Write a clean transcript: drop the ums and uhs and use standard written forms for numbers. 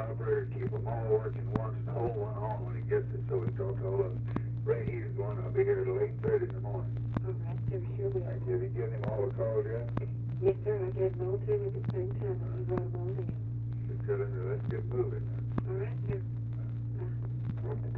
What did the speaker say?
operator, keep them all working once and hold one on when he gets it, so we talk all of Ray, he's going, I'll be here till 8:30 in the morning. All right, sir, sure will. Thank you. Have you given him all the calls yet? Yes, sir, I gave them all to him at the same time, and he brought them all in. Should tell him to let's get moving. All right, sir.